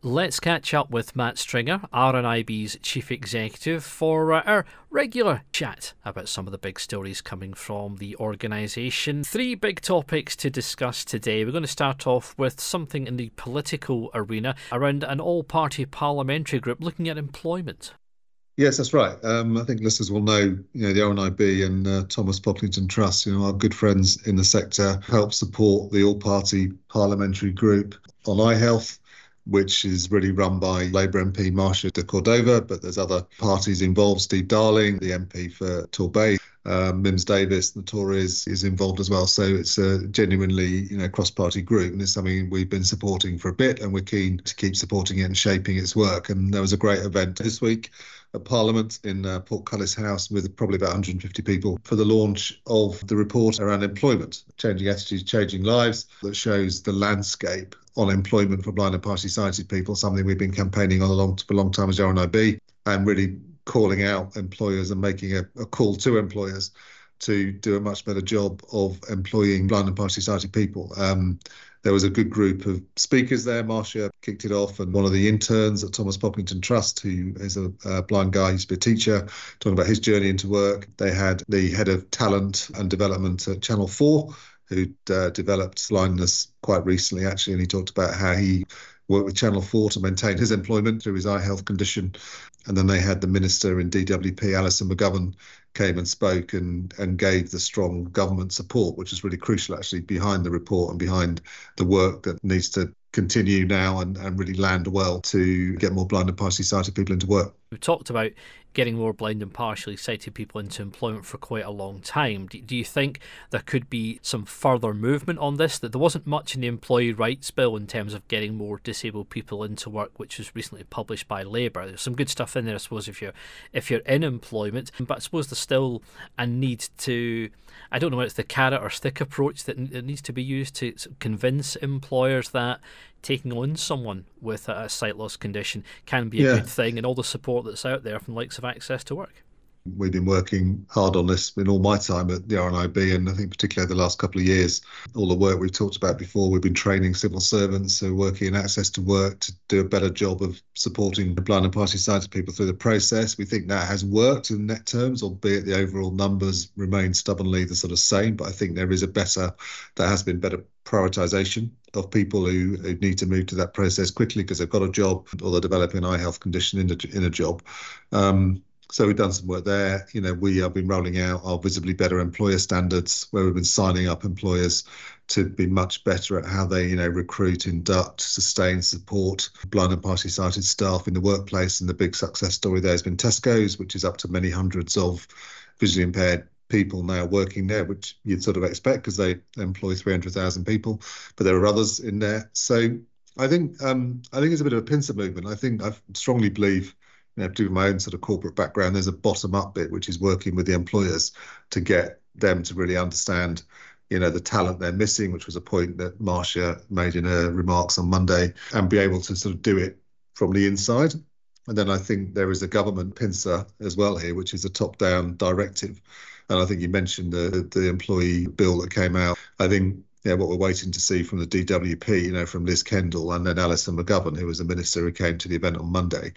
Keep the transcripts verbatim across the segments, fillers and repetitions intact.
Let's catch up with Matt Stringer, R N I B's Chief Executive, for uh, our regular chat about some of the big stories coming from the organisation. Three big topics to discuss today. We're going to start off with something in the political arena around an all-party parliamentary group looking at employment. Yes, that's right. Um, I think listeners will know, you know, the R N I B and uh, Thomas Pocklington Trust, you know, our good friends in the sector, help support the all-party parliamentary group on iHealth, which is really run by Labour M P Marcia de Cordova, but there's other parties involved. Steve Darling, the M P for Torbay, um, Mims Davis, the Tories, is involved as well. So it's a genuinely, you know, cross-party group, and it's something we've been supporting for a bit, and we're keen to keep supporting it and shaping its work. And there was a great event this week at Parliament in uh, Portcullis House with probably about one hundred fifty people for the launch of the report around employment, changing attitudes, changing lives, that shows the landscape on employment for blind and partially sighted people, something we've been campaigning on a long, for a long time as R N I B, and really calling out employers and making a, a call to employers to do a much better job of employing blind and partially sighted people. Um, there was a good group of speakers there. Marcia kicked it off, and one of the interns at Thomas Pocklington Trust, who is a, a blind guy, used to be a teacher, talking about his journey into work. They had the head of talent and development at Channel four, who'd uh, developed blindness quite recently, actually, and he talked about how he worked with Channel four to maintain his employment through his eye health condition. And then they had the minister in D W P, Alison McGovern, came and spoke and, and gave the strong government support, which is really crucial, actually, behind the report and behind the work that needs to continue now and, and really land well to get more blind and partially sighted people into work. We've talked about getting more blind and partially sighted people into employment for quite a long time. Do, do you think there could be some further movement on this? That there wasn't much in the employee rights bill in terms of getting more disabled people into work, which was recently published by Labour. There's some good stuff in there, I suppose, if you're if you're in employment, but I suppose there's still a need to, I don't know whether it's the carrot or stick approach that needs to be used to convince employers that taking on someone with a sight loss condition can be a yeah. good thing, and all the support that's out there from the likes of Access to Work. We've been working hard on this in all my time at the R N I B, and I think particularly the last couple of years, all the work we've talked about before. We've been training civil servants, so working in Access to Work to do a better job of supporting the blind and partially sighted people through the process. We think that has worked in net terms, albeit the overall numbers remain stubbornly the sort of same, but I think there is a better, there has been better prioritisation of people who, who need to move to that process quickly because they've got a job or they're developing an eye health condition in a, in a job. Um, So we've done some work there. You know, we have been rolling out our visibly better employer standards, where we've been signing up employers to be much better at how they, you know, recruit, induct, sustain, support blind and partially sighted staff in the workplace. And the big success story there has been Tesco's, which is up to many hundreds of visually impaired people now working there, which you'd sort of expect because they employ three hundred thousand people, but there are others in there. So I think um, I think it's a bit of a pincer movement. I think I strongly believe, you know, due to my own sort of corporate background, there's a bottom-up bit, which is working with the employers to get them to really understand, you know, the talent they're missing, which was a point that Marcia made in her remarks on Monday, and be able to sort of do it from the inside. And then I think there is a government pincer as well here, which is a top-down directive. And I think you mentioned the the employee bill that came out. I think, yeah, what we're waiting to see from the D W P, you know, from Liz Kendall and then Alison McGovern, who was the minister who came to the event on Monday,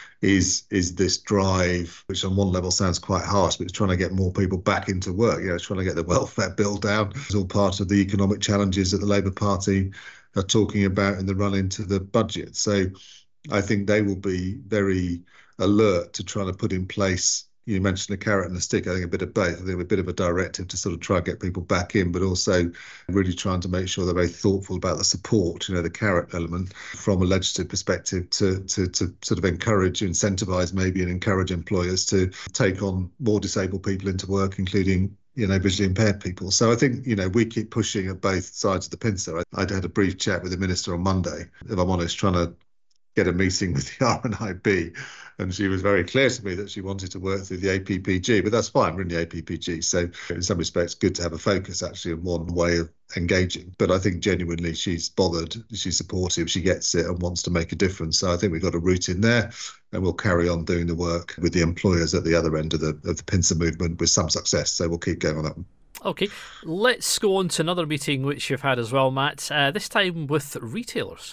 is is this drive, which on one level sounds quite harsh, but it's trying to get more people back into work. You know, it's trying to get the welfare bill down. It's all part of the economic challenges that the Labour Party are talking about in the run into the budget. So I think they will be very alert to trying to put in place, you mentioned a carrot and a stick, I think a bit of both. I think a bit of a directive to sort of try and get people back in, but also really trying to make sure they're very thoughtful about the support, you know, the carrot element from a legislative perspective to, to, to sort of encourage, incentivise maybe and encourage employers to take on more disabled people into work, including, you know, visually impaired people. So I think, you know, we keep pushing at both sides of the pincer. I, I'd had a brief chat with the minister on Monday, if I'm honest, trying to get a meeting with the R N I B, and she was very clear to me that she wanted to work through the A P P G, but that's fine, we're in the A P P G, so in some respects good to have a focus actually on one way of engaging. But I think genuinely she's bothered, she's supportive, she gets it and wants to make a difference. So I think we've got a route in there, and we'll carry on doing the work with the employers at the other end of the of the pincer movement with some success, so we'll keep going on that one. Okay, let's go on to another meeting which you've had as well, Matt, uh, this time with retailers.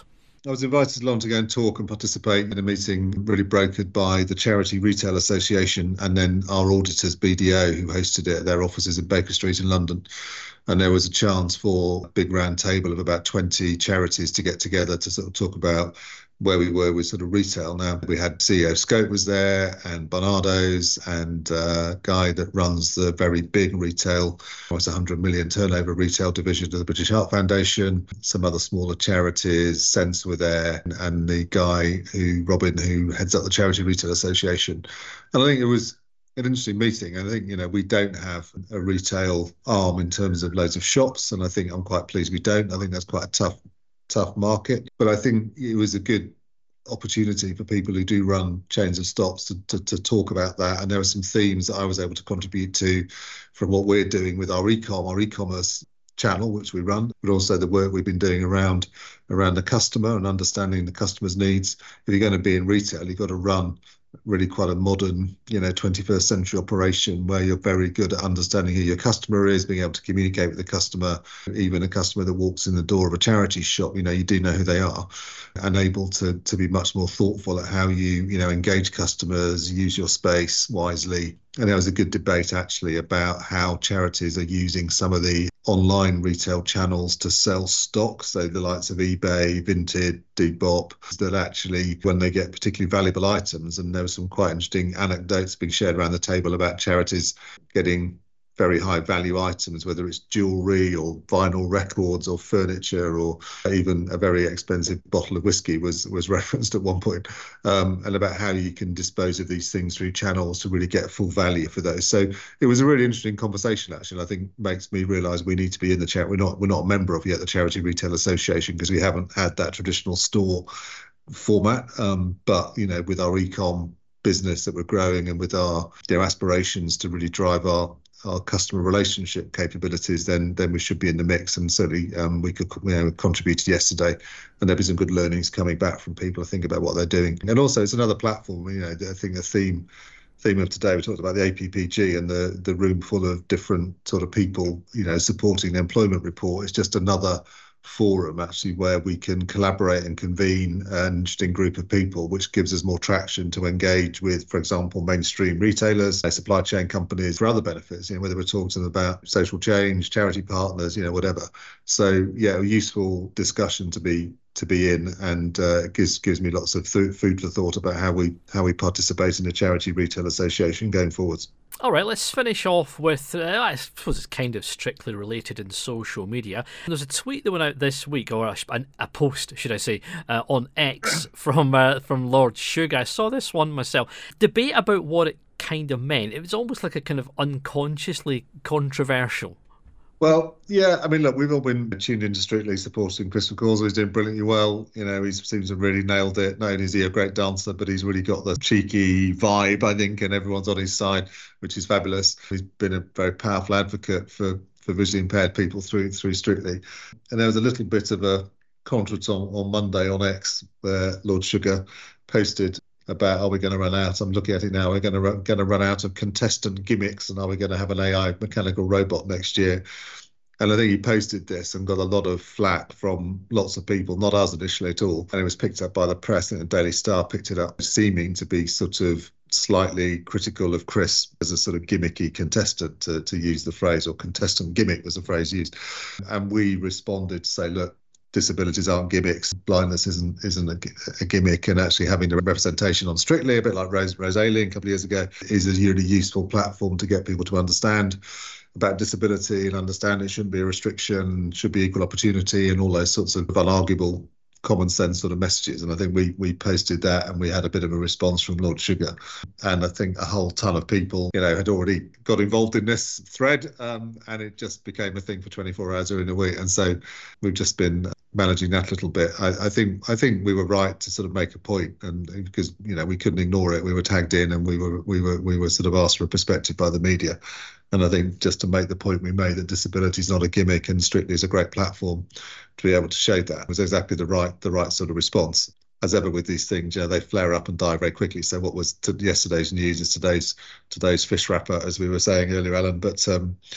I was invited along to go and talk and participate in a meeting really brokered by the Charity Retail Association and then our auditors, B D O, who hosted it at their offices in Baker Street in London. And there was a chance for a big round table of about twenty charities to get together to sort of talk about where we were with sort of retail. Now, we had C E O Scope was there and Barnardo's and a guy that runs the very big retail, almost one hundred million turnover retail division of the British Heart Foundation, some other smaller charities, Sense were there, and the guy who, Robin, who heads up the Charity Retail Association. And I think it was an interesting meeting. I think, you know, we don't have a retail arm in terms of loads of shops, and I think I'm quite pleased we don't. I think that's quite a tough tough market, but I think it was a good opportunity for people who do run chains of stops to, to, to talk about that. And there are some themes that I was able to contribute to from what we're doing with our e-com, our e-commerce channel, which we run, but also the work we've been doing around around the customer and understanding the customer's needs. If you're going to be in retail, you've got to run really quite a modern, you know, twenty-first century operation where you're very good at understanding who your customer is, being able to communicate with the customer. Even a customer that walks in the door of a charity shop, you know, you do know who they are, and able to to be much more thoughtful at how you, you know, engage customers, use your space wisely. And there was a good debate actually about how charities are using some of the online retail channels to sell stock. So the likes of eBay, Vinted, Depop, that actually when they get particularly valuable items, and there were some quite interesting anecdotes being shared around the table about charities getting very high value items, whether it's jewelry or vinyl records or furniture or even a very expensive bottle of whiskey was was referenced at one point, um, and about how you can dispose of these things through channels to really get full value for those. So it was a really interesting conversation, actually. I think makes me realise we need to be in the charity. We're not we're not a member of yet the Charity Retail Association because we haven't had that traditional store format. Um, but you know, with our e-com business that we're growing and with our you know, aspirations to really drive our our customer relationship capabilities, then then we should be in the mix. And certainly um, we could, you know, contributed yesterday, and there'll be some good learnings coming back from people, I think, about what they're doing. And also it's another platform, you know, I think the theme theme of today, we talked about the A P P G and the the room full of different sort of people, you know, supporting the employment report. It's just another forum actually where we can collaborate and convene an interesting group of people, which gives us more traction to engage with, for example, mainstream retailers, supply chain companies for other benefits, you know, whether we're talking about social change, charity partners, you know, whatever. So yeah, a useful discussion to be to be in, and uh, it gives gives me lots of th- food for thought about how we how we participate in the Charity Retail Association going forwards. All right, let's finish off with, uh, I suppose it's kind of strictly related in social media. There's a tweet that went out this week, or a, a post, should I say, uh, on X from uh, from Lord Sugar. I saw this one myself. Debate about what it kind of meant. It was almost like a kind of unconsciously controversial. Well, yeah, I mean, look, we've all been tuned into Strictly supporting Chris McCausall. He's doing brilliantly well. You know, he seems to have really nailed it. Not only is he a great dancer, but he's really got the cheeky vibe, I think, and everyone's on his side, which is fabulous. He's been a very powerful advocate for, for visually impaired people through through Strictly. And there was a little bit of a contretemps on Monday on X where Lord Sugar posted about, are we going to run out? I'm looking at it now. We're going to run, going to run out of contestant gimmicks, and are we going to have an A I mechanical robot next year? And I think he posted this and got a lot of flack from lots of people, not us initially at all. And it was picked up by the press, and the Daily Star picked it up, seeming to be sort of slightly critical of Chris as a sort of gimmicky contestant, to, to use the phrase, or contestant gimmick was the phrase used. And we responded to say, look, disabilities aren't gimmicks. Blindness isn't isn't a, a gimmick, and actually having the representation on Strictly, a bit like Rose Rose Ailing a couple of years ago, is a really useful platform to get people to understand about disability and understand it shouldn't be a restriction, should be equal opportunity, and all those sorts of unarguable common sense sort of messages. And I think we we posted that, and we had a bit of a response from Lord Sugar. And I think a whole ton of people, you know, had already got involved in this thread, um, and it just became a thing for twenty-four hours during the week. And so we've just been managing that a little bit. I, I think I think we were right to sort of make a point, and because, you know, we couldn't ignore it. We were tagged in, and we were we were we were sort of asked for a perspective by the media. And I think just to make the point we made, that disability is not a gimmick, and Strictly is a great platform to be able to show that, was exactly the right the right sort of response. As ever with these things, you know, they flare up and die very quickly. So what was to yesterday's news is today's today's fish wrapper, as we were saying earlier, Alan. But um,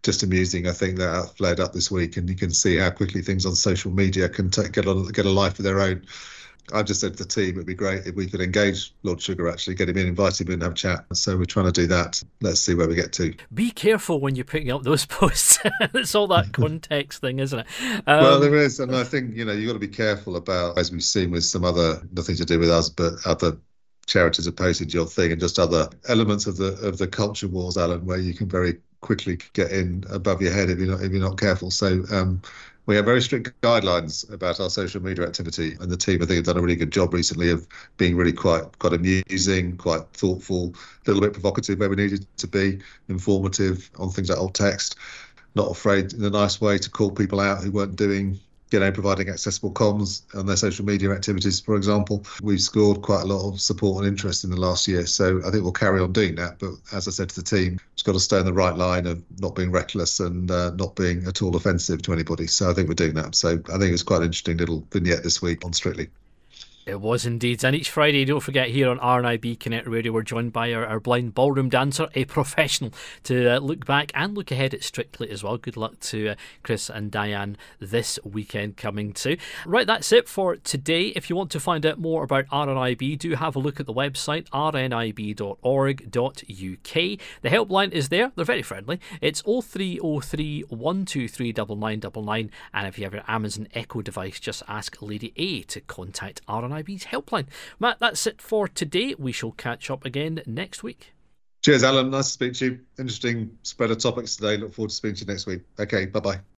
just amusing. I think that flared up this week, and you can see how quickly things on social media can take, get, on, get a life of their own. I just said to the team, it'd be great if we could engage Lord Sugar, actually get him in, invite him in and have a chat. So we're trying to do that. Let's see where we get to. Be careful when you're putting up those posts. It's all that context thing, isn't it? Um, well, there is. And I think, you know, you've got to be careful about, as we've seen with some other, nothing to do with us, but other charities have posted your thing and just other elements of the of the culture wars, Alan, where you can very quickly get in above your head if you're not, if you're not careful. So, um, we have very strict guidelines about our social media activity, and the team, I think, have done a really good job recently of being really quite quite amusing, quite thoughtful, a little bit provocative where we needed to be, informative on things like alt text, not afraid in a nice way to call people out who weren't doing, you know, providing accessible comms on their social media activities, for example. We've scored quite a lot of support and interest in the last year, so I think we'll carry on doing that. But as I said to the team, it's got to stay in the right line of not being reckless and uh, not being at all offensive to anybody. So I think we're doing that. So I think it's quite an interesting little vignette this week on Strictly. It was indeed. And each Friday, don't forget, here on R N I B Connect Radio, we're joined by our, our blind ballroom dancer, a professional, to uh, look back and look ahead at Strictly as well. Good luck to uh, Chris and Diane this weekend coming too. Right, that's it for today. If you want to find out more about R N I B, do have a look at the website, r n i b dot org dot u k. The helpline is there. They're very friendly. It's oh three oh three, one two three, nine nine nine nine. And if you have your Amazon Echo device, just ask Lady A to contact R N I B's helpline. Matt, that's it for today. We shall catch up again next week. Cheers, Alan. Nice to speak to you. Interesting spread of topics today. Look forward to speaking to you next week. Okay, bye-bye.